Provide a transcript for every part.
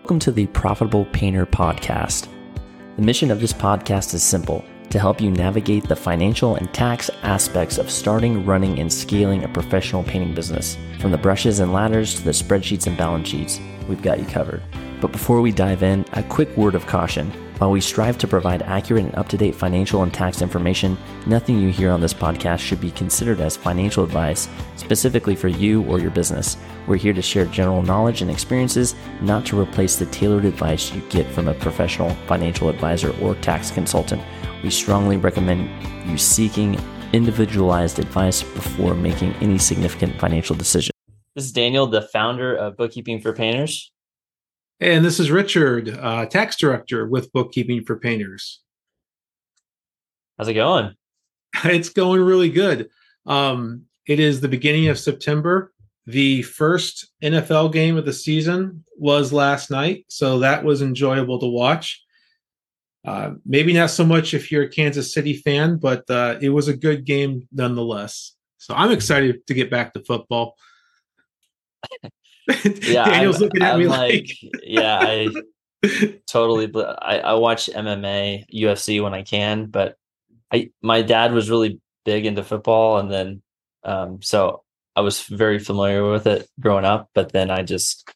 Welcome to the Profitable Painter Podcast. The mission of this podcast is simple: to help you navigate the financial and tax aspects of starting, running, and scaling a professional painting business. From the brushes and ladders to the spreadsheets and balance sheets, we've got you covered. But before we dive in, a quick word of caution. While we strive to provide accurate and up-to-date financial and tax information, nothing you hear on this podcast should be considered as financial advice specifically for you or your business. We're here to share general knowledge and experiences, not to replace the tailored advice you get from a professional financial advisor or tax consultant. We strongly recommend you seeking individualized advice before making any significant financial decision. This is Daniel, the founder of Bookkeeping for Painters. And this is Richard, tax director with Bookkeeping for Painters. How's it going? It's going really good. It is the beginning of September. The first NFL game of the season was last night, so that was enjoyable to watch. Maybe not so much if you're a Kansas City fan, but it was a good game nonetheless. So I'm excited to get back to football. Yeah, Daniel's looking at me yeah, I totally. I watch MMA, UFC when I can, but my dad was really big into football, and then so I was very familiar with it growing up. But then I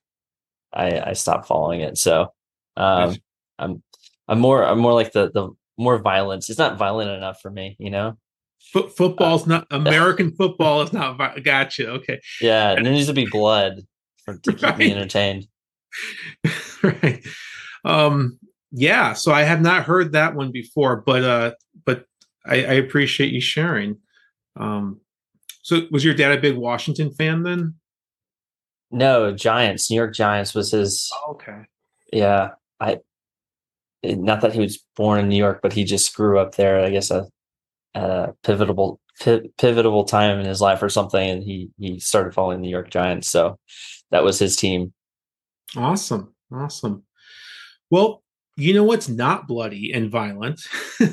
stopped following it. So I'm more like the more violence. It's not violent enough for me, you know. Football's not American football is not. Gotcha. Okay. Yeah, and there needs to be blood to keep me entertained. Right. Yeah. So I have not heard that one before, but I appreciate you sharing. So was your dad a big Washington fan then? No, Giants. New York Giants was his. Oh, okay. Yeah. Not that he was born in New York, but he just grew up there, I guess, at a pivotal time in his life or something, and he started following the New York Giants. So that was his team. Awesome. Well, you know what's not bloody and violent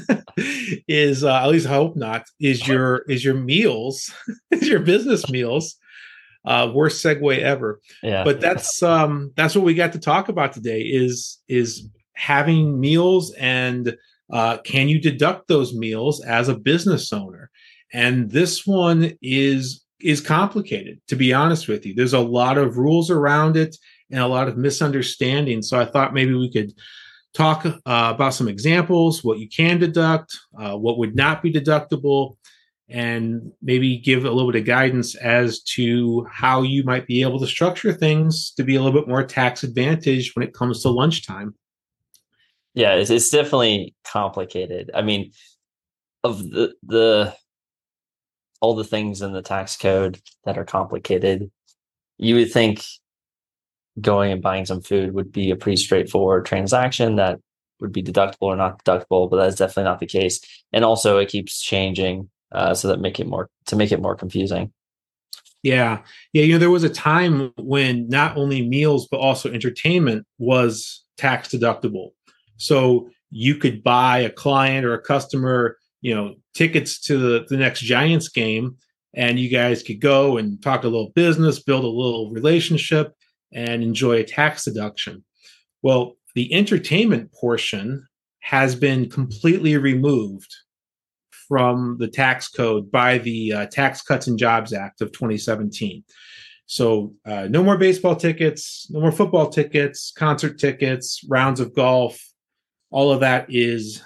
is, at least I hope not, is your meals, is your business meals. Worst segue ever. Yeah. But that's what we got to talk about today is having meals, and can you deduct those meals as a business owner? And this one is complicated, to be honest with you. There's a lot of rules around it and a lot of misunderstanding. So I thought maybe we could talk about some examples, what you can deduct, what would not be deductible, and maybe give a little bit of guidance as to how you might be able to structure things to be a little bit more tax advantaged when it comes to lunchtime. Yeah, it's definitely complicated. I mean, of the all the things in the tax code that are complicated, you would think going and buying some food would be a pretty straightforward transaction that would be deductible or not deductible, but that's definitely not the case. And also it keeps changing, so that make it more confusing. Yeah. You know, there was a time when not only meals, but also entertainment was tax deductible. So you could buy a client or a customer, you know, tickets to the next Giants game, and you guys could go and talk a little business, build a little relationship, and enjoy a tax deduction. Well, the entertainment portion has been completely removed from the tax code by the Tax Cuts and Jobs Act of 2017. So no more baseball tickets, no more football tickets, concert tickets, rounds of golf. All of that is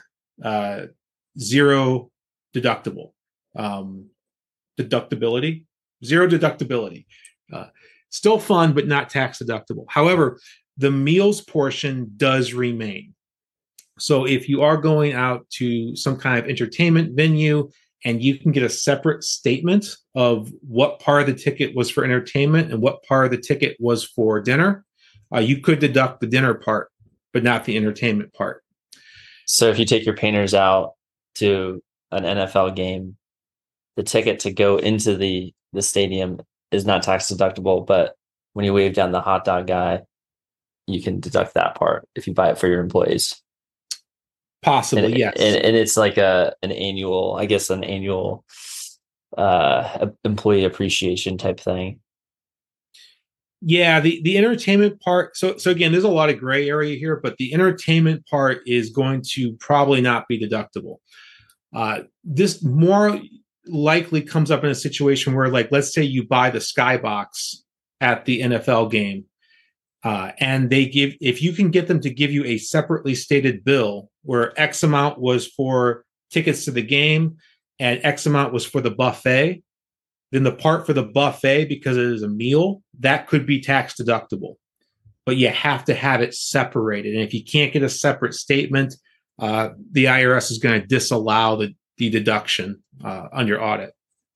zero deductible. Zero deductibility. Still fun, but not tax deductible. However, the meals portion does remain. So if you are going out to some kind of entertainment venue and you can get a separate statement of what part of the ticket was for entertainment and what part of the ticket was for dinner, you could deduct the dinner part, but not the entertainment part. So if you take your painters out to an NFL game, the ticket to go into the stadium is not tax deductible, but when you wave down the hot dog guy, you can deduct that part if you buy it for your employees. Possibly, yes. And it's like an annual employee appreciation type thing. Yeah, the entertainment part. So again, there's a lot of gray area here, but the entertainment part is going to probably not be deductible. This more likely comes up in a situation where, like, let's say you buy the skybox at the NFL game, and they give, if you can get them to give you a separately stated bill where X amount was for tickets to the game and X amount was for the buffet, then the part for the buffet, because it is a meal, that could be tax deductible. But you have to have it separated. And if you can't get a separate statement, the IRS is going to disallow the deduction on your audit.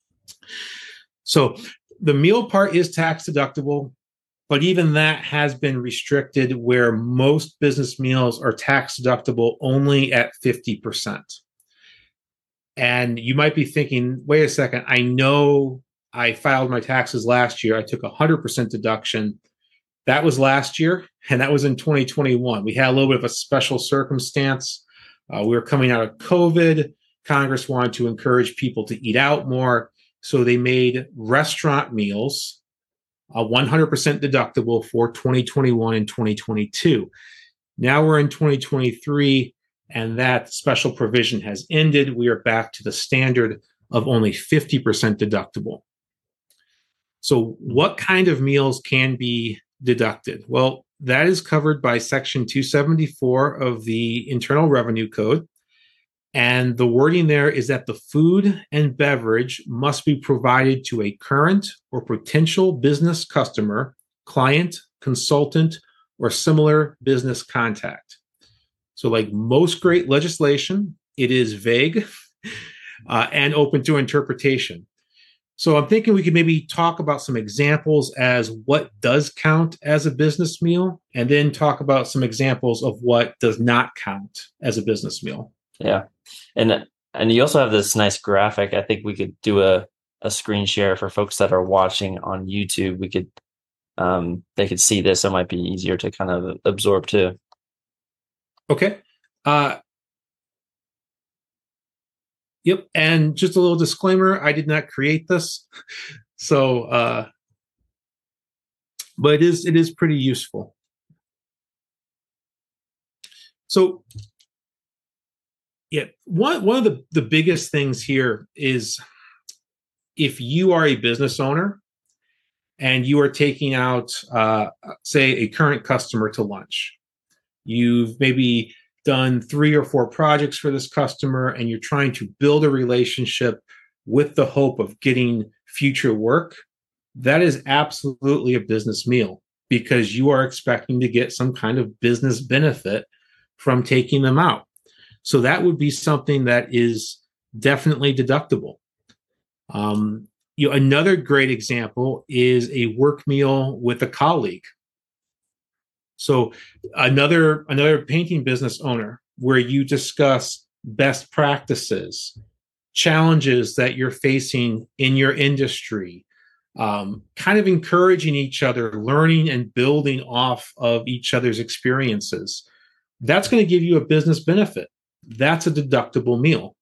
So the meal part is tax deductible, but even that has been restricted where most business meals are tax deductible only at 50%. And you might be thinking, wait a second, I know I filed my taxes last year. I took 100% deduction. That was last year, and that was in 2021. We had a little bit of a special circumstance. We were coming out of COVID. Congress wanted to encourage people to eat out more. So they made restaurant meals 100% deductible for 2021 and 2022. Now we're in 2023, and that special provision has ended. We are back to the standard of only 50% deductible. So what kind of meals can be deducted? Well, that is covered by Section 274 of the Internal Revenue Code. And the wording there is that the food and beverage must be provided to a current or potential business customer, client, consultant, or similar business contact. So, like most great legislation, it is vague and open to interpretation. So I'm thinking we could maybe talk about some examples as what does count as a business meal, and then talk about some examples of what does not count as a business meal. Yeah. And you also have this nice graphic. I think we could do a screen share for folks that are watching on YouTube. We could they could see this. It might be easier to kind of absorb too. Okay. Yep. And just a little disclaimer, I did not create this. So but it is pretty useful. So yeah, one of the biggest things here is if you are a business owner and you are taking out, say, a current customer to lunch, you've maybe done 3 or 4 projects for this customer, and you're trying to build a relationship with the hope of getting future work, that is absolutely a business meal because you are expecting to get some kind of business benefit from taking them out. So that would be something that is definitely deductible. Another great example is a work meal with a colleague. So another painting business owner where you discuss best practices, challenges that you're facing in your industry, kind of encouraging each other, learning and building off of each other's experiences. That's going to give you a business benefit. That's a deductible meal.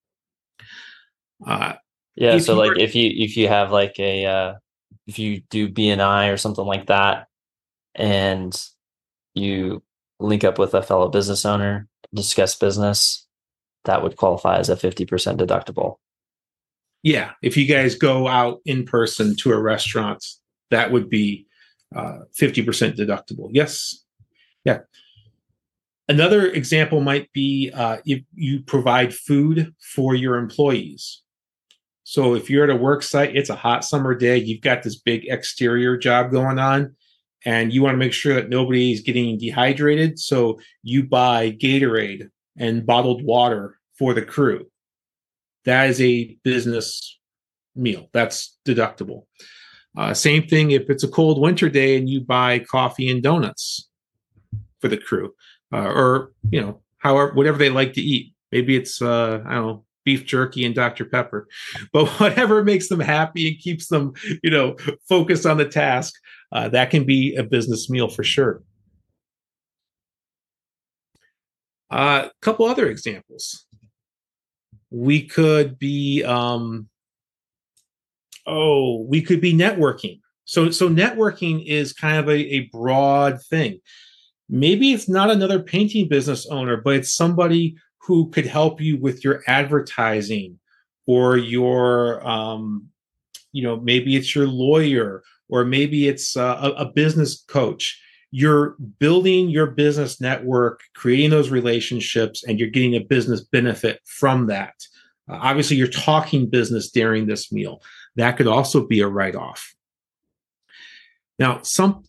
Yeah. So like if you have like if you do BNI or something like that, and you link up with a fellow business owner, discuss business, that would qualify as a 50% deductible. Yeah. If you guys go out in person to a restaurant, that would be 50% deductible. Yes. Yeah. Another example might be if you provide food for your employees. So if you're at a work site, it's a hot summer day, you've got this big exterior job going on, and you want to make sure that nobody's getting dehydrated. So you buy Gatorade and bottled water for the crew. That is a business meal. That's deductible. Same thing if it's a cold winter day and you buy coffee and donuts for the crew. Or, however, whatever they like to eat. Maybe it's, I don't know, beef jerky and Dr. Pepper. But whatever makes them happy and keeps them, focused on the task, that can be a business meal for sure. A couple other examples. We could be, networking. So networking is kind of a broad thing. Maybe it's not another painting business owner, but it's somebody who could help you with your advertising or your, maybe it's your lawyer, or maybe it's a business coach. You're building your business network, creating those relationships, and you're getting a business benefit from that. Obviously, you're talking business during this meal. That could also be a write-off. Now,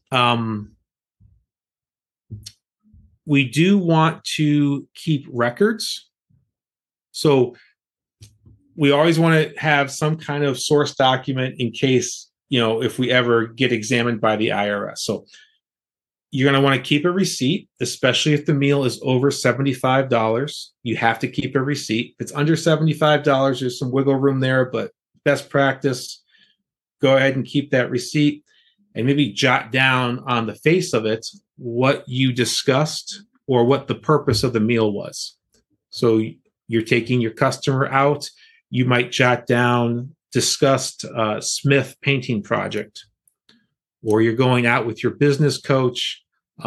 we do want to keep records. So we always want to have some kind of source document in case, if we ever get examined by the IRS. So you're going to want to keep a receipt, especially if the meal is over $75. You have to keep a receipt. If it's under $75, there's some wiggle room there, but best practice, go ahead and keep that receipt and maybe jot down on the face of it what you discussed or what the purpose of the meal was. So you're taking your customer out, you might jot down discussed Smith painting project, or you're going out with your business coach,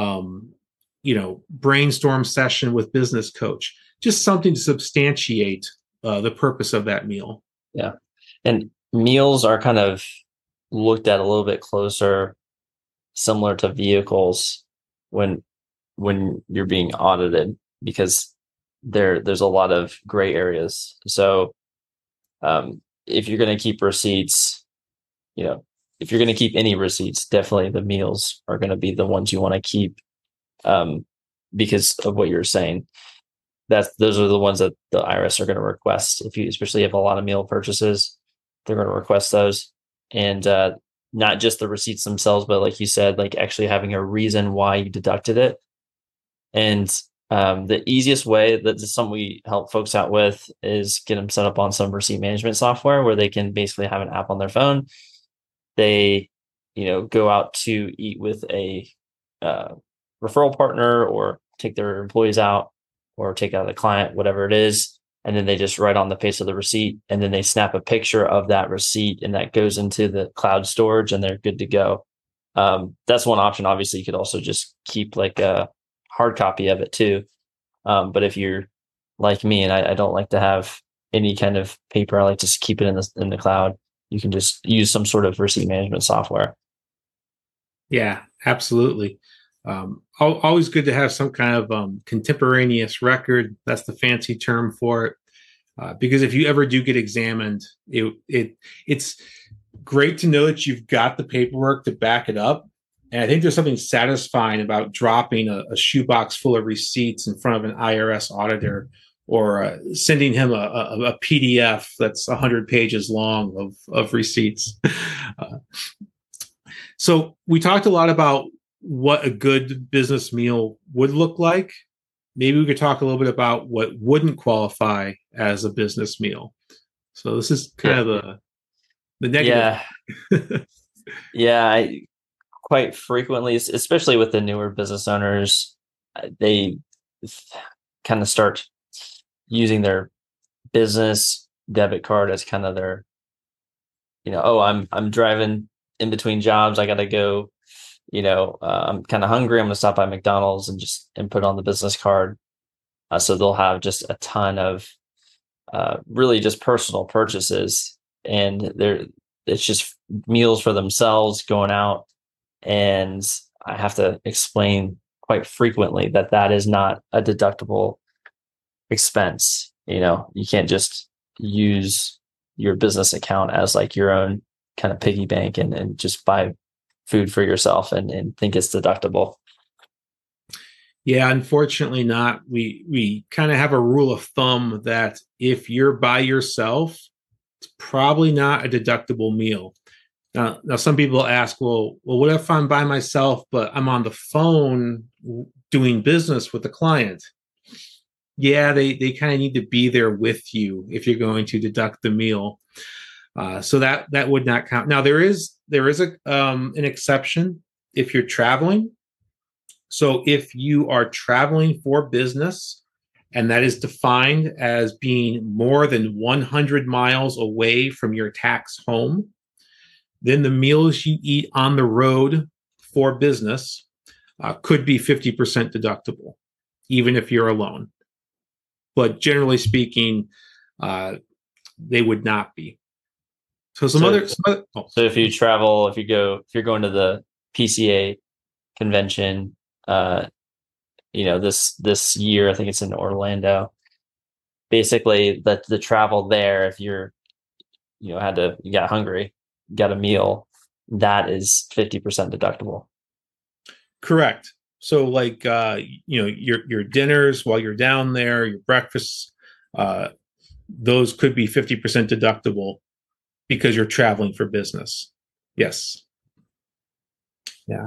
brainstorm session with business coach, just something to substantiate the purpose of that meal. Yeah. And meals are kind of looked at a little bit closer, similar to vehicles when you're being audited, because there's a lot of gray areas. So if you're going to keep receipts, if you're going to keep any receipts, definitely the meals are going to be the ones you want to keep, because of what you're saying. Those are the ones that the IRS are going to request. Especially if a lot of meal purchases, they're going to request those, and not just the receipts themselves, but like you said, like actually having a reason why you deducted it. And the easiest way, that's something we help folks out with, is get them set up on some receipt management software where they can basically have an app on their phone. They, go out to eat with a referral partner, or take their employees out, or take out a client, whatever it is. And then they just write on the face of the receipt, and then they snap a picture of that receipt, and that goes into the cloud storage, and they're good to go. That's one option. Obviously, you could also just keep like a hard copy of it too. But if you're like me, and I don't like to have any kind of paper, I like to keep it in the cloud. You can just use some sort of receipt management software. Yeah, absolutely. Always good to have some kind of contemporaneous record. That's the fancy term for it. Because if you ever do get examined, it's great to know that you've got the paperwork to back it up. And I think there's something satisfying about dropping a shoebox full of receipts in front of an IRS auditor, or sending him a PDF that's 100 pages long of receipts. So we talked a lot about what a good business meal would look like. Maybe we could talk a little bit about what wouldn't qualify as a business meal. So this is kind of the negative. Yeah. Quite frequently, especially with the newer business owners, they kind of start using their business debit card as kind of their, I'm driving in between jobs, I got to go, I'm kind of hungry, I'm going to stop by McDonald's and put on the business card. So they'll have just a ton of really just personal purchases, and it's just meals for themselves going out. And I have to explain quite frequently that is not a deductible expense. You can't just use your business account as like your own kind of piggy bank and just buy food for yourself and think it's deductible. Yeah, unfortunately not. We kind of have a rule of thumb that if you're by yourself, it's probably not a deductible meal. Now some people ask, well, what if I'm by myself, but I'm on the phone doing business with the client? Yeah, they kind of need to be there with you if you're going to deduct the meal. So that would not count. Now there is an exception if you're traveling. So if you are traveling for business, and that is defined as being more than 100 miles away from your tax home, then the meals you eat on the road for business could be 50% deductible, even if you're alone. But generally speaking, they would not be. So So if you travel, if you're going to the PCA convention, this year, I think it's in Orlando. Basically, the travel there, if you got hungry, got a meal, that is 50% deductible. Correct. So like, your dinners while you're down there, your breakfasts, those could be 50% deductible because you're traveling for business. Yes. Yeah.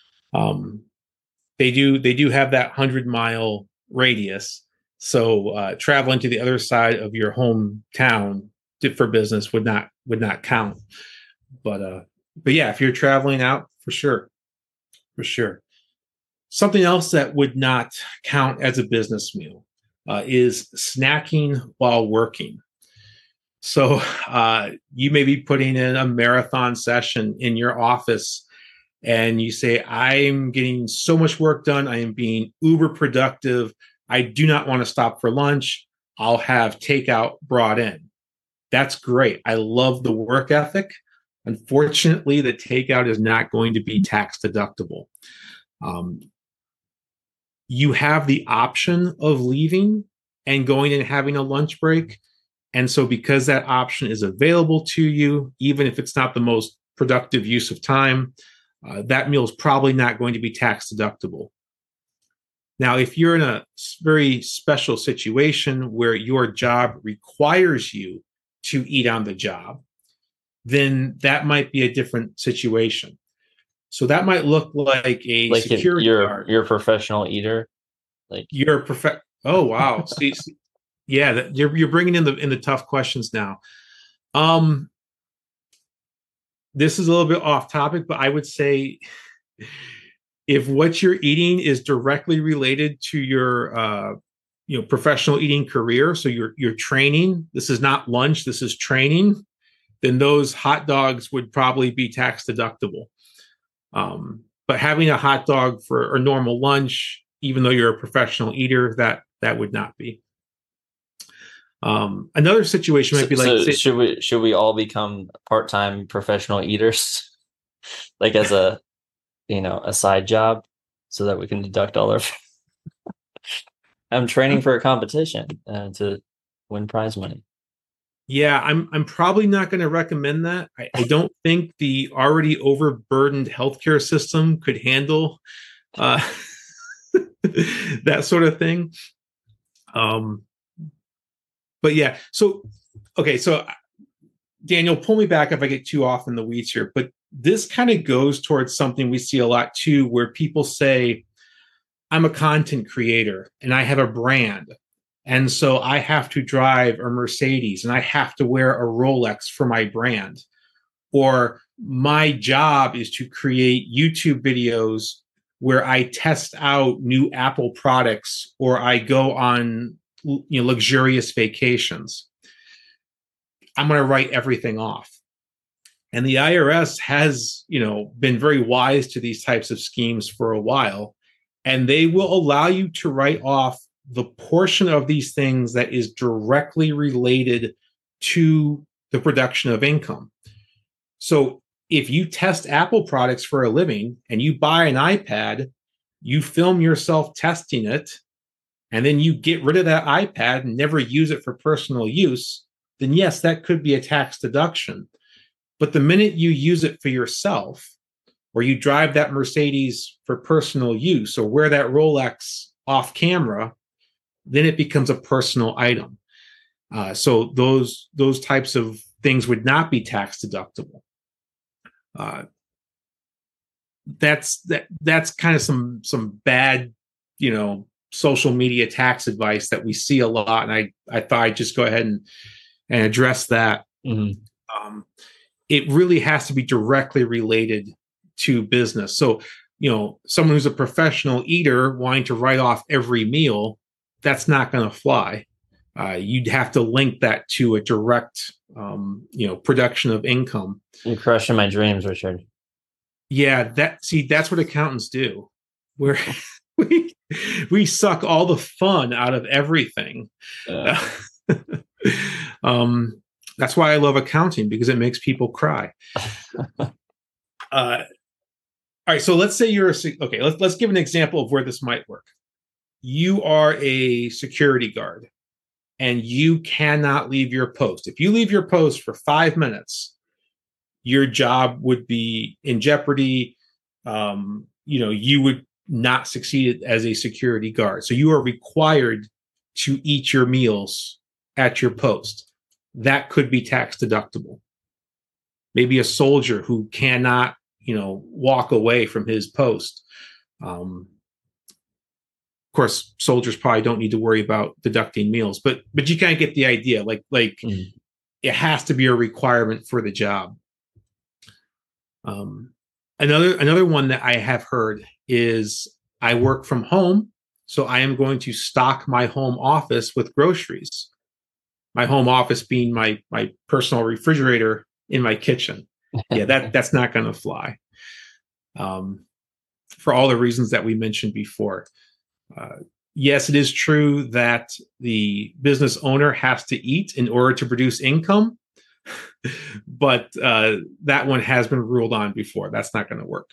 They do have that 100-mile radius. So traveling to the other side of your hometown for business would not count. But yeah, if you're traveling out, for sure. Something else that would not count as a business meal is snacking while working. So you may be putting in a marathon session in your office and you say, I'm getting so much work done. I am being uber productive. I do not want to stop for lunch. I'll have takeout brought in. That's great. I love the work ethic. Unfortunately, the takeout is not going to be tax deductible. You have the option of leaving and going and having a lunch break. And so because that option is available to you, even if it's not the most productive use of time, that meal is probably not going to be tax deductible. Now, if you're in a very special situation where your job requires you to eat on the job, then that might be a different situation. So that might look like a security guard. You're a professional eater. Like you're a Oh, wow. See, yeah, you're bringing in the tough questions now. This is a little bit off topic, but I would say if what you're eating is directly related to your professional eating career, so you're training, this is not lunch, this is training, then those hot dogs would probably be tax deductible. But having a hot dog for a normal lunch, even though you're a professional eater, that would not be. Another situation might be like, should we all become part-time professional eaters, like as a side job, so that we can deduct all our. I'm training for a competition to win prize money. Yeah, I'm probably not going to recommend that. I don't think the already overburdened healthcare system could handle that sort of thing. But yeah, so Daniel, pull me back if I get too off in the weeds here. But this kind of goes towards something we see a lot too, where people say, I'm a content creator and I have a brand. And so I have to drive a Mercedes and I have to wear a Rolex for my brand. Or my job is to create YouTube videos where I test out new Apple products or I go on luxurious vacations. I'm going to write everything off. And the IRS has, been very wise to these types of schemes for a while. And they will allow you to write off the portion of these things that is directly related to the production of income. So if you test Apple products for a living and you buy an iPad, you film yourself testing it, and then you get rid of that iPad and never use it for personal use, then yes, that could be a tax deduction. But the minute you use it for yourself, or you drive that Mercedes for personal use, or wear that Rolex off camera, then it becomes a personal item. So those types of things would not be tax deductible. That's kind of some bad, social media tax advice that we see a lot. And I thought I'd just go ahead and address that. Mm-hmm. It really has to be directly related to business. So, someone who's a professional eater wanting to write off every meal, that's not going to fly. You'd have to link that to a direct production of income. You're crushing my dreams, Richard. Yeah, that's what accountants do. We're we suck all the fun out of everything. That's why I love accounting, because it makes people cry. All right, so let's say okay. Let's give an example of where this might work. You are a security guard, and you cannot leave your post. If you leave your post for 5 minutes, your job would be in jeopardy. You would not succeed as a security guard. So you are required to eat your meals at your post. That could be tax deductible. Maybe a soldier who cannot, walk away from his post. Of course, soldiers probably don't need to worry about deducting meals, but you kind of get the idea. It has to be a requirement for the job. Another one that I have heard is I work from home, so I am going to stock my home office with groceries. My home office being my personal refrigerator in my kitchen. Yeah, that's not going to fly. For all the reasons that we mentioned before. Yes, it is true that the business owner has to eat in order to produce income, but that one has been ruled on before. That's not going to work.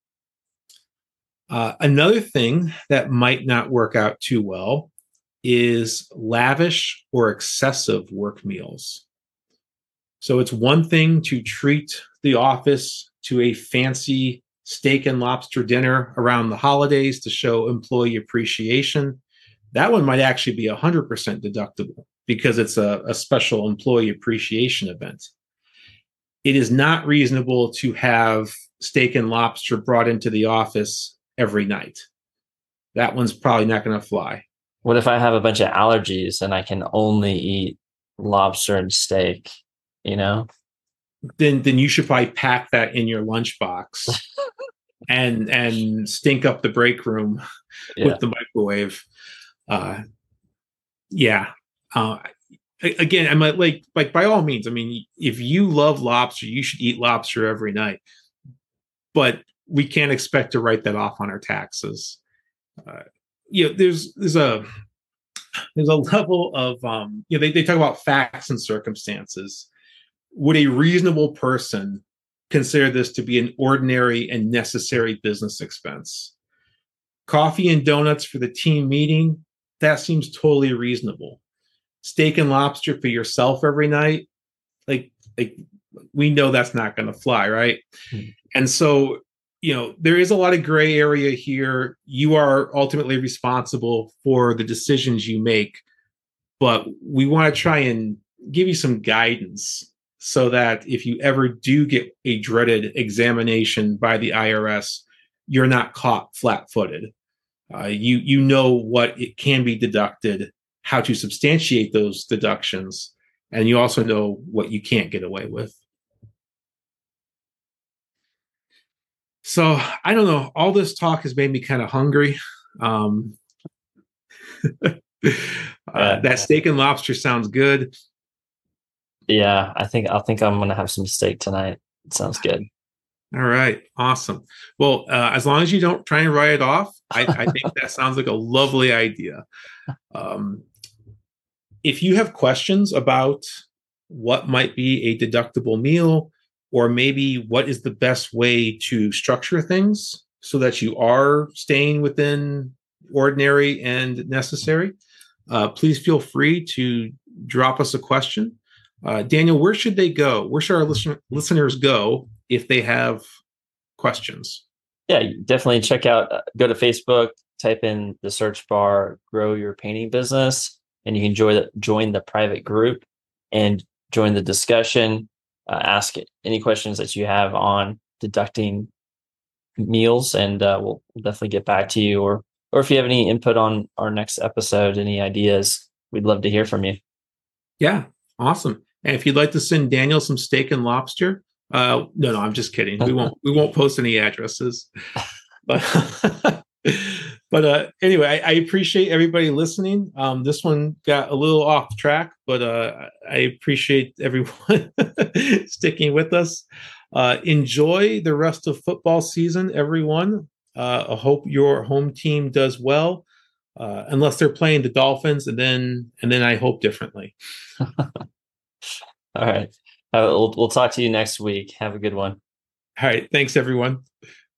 Another thing that might not work out too well is lavish or excessive work meals. So it's one thing to treat the office to a fancy steak and lobster dinner around the holidays to show employee appreciation. That one might actually be 100% deductible because it's a special employee appreciation event. It is not reasonable to have steak and lobster brought into the office every night. That one's probably not going to fly. What if I have a bunch of allergies and I can only eat lobster and steak, Then you should probably pack that in your lunchbox and stink up the break room with the microwave. Again, I'm like by all means. I mean, if you love lobster, you should eat lobster every night. But we can't expect to write that off on our taxes. There's a level of they talk about facts and circumstances. Would a reasonable person consider this to be an ordinary and necessary business expense? Coffee and donuts for the team meeting, that seems totally reasonable. Steak and lobster for yourself every night, like we know that's not going to fly, right? Mm-hmm. And so, there is a lot of gray area here. You are ultimately responsible for the decisions you make, but we want to try and give you some guidance so that if you ever do get a dreaded examination by the IRS, you're not caught flat-footed. You know what it can be deducted, how to substantiate those deductions, and you also know what you can't get away with. So I don't know. All this talk has made me kind of hungry. That steak and lobster sounds good. Yeah, I think I'm going to have some steak tonight. It sounds good. All right. Awesome. Well, as long as you don't try and write it off, I think that sounds like a lovely idea. If you have questions about what might be a deductible meal, or maybe what is the best way to structure things so that you are staying within ordinary and necessary, please feel free to drop us a question. Daniel, where should they go? Where should our listeners go if they have questions? Yeah, definitely go to Facebook, type in the search bar, Grow Your Painting Business, and you can join the private group and join the discussion. Ask any questions that you have on deducting meals, and we'll definitely get back to you. Or if you have any input on our next episode, any ideas, we'd love to hear from you. Yeah, awesome. And if you'd like to send Daniel some steak and lobster, no, I'm just kidding. We won't post any addresses. But But anyway, I appreciate everybody listening. This one got a little off track, but I appreciate everyone sticking with us. Enjoy the rest of football season, everyone. I hope your home team does well, unless they're playing the Dolphins, and then I hope differently. All right. We'll talk to you next week. Have a good one. All right. Thanks, everyone.